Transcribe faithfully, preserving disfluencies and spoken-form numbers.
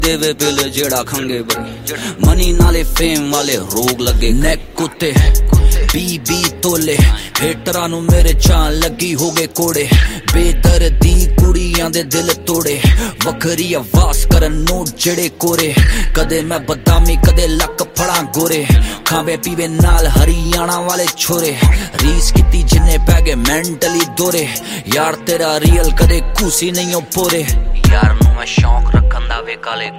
देवे पिल जेड़ा खंगे बड़ी मनी नाले फेम वाले रोग लगे नेक कुत्ते बी बी तोले हेटरां नू मेरे चां लगी हो गए कोड़े बेदर्दी कुड़ियां दे दिल तोड़े वखरी आवाज करन नोट जेड़े कोरे कदे मैं बदामी कदे लक फड़ा गोरे खावे पीवे नाल हरियाणा वाले छोरे रीस किती जिन्ने पै गए मेंटली दोरे यार तेरा रियल कदे कुसी नहीं हो पोरे यार नू मैं शौक रखन दा वे काले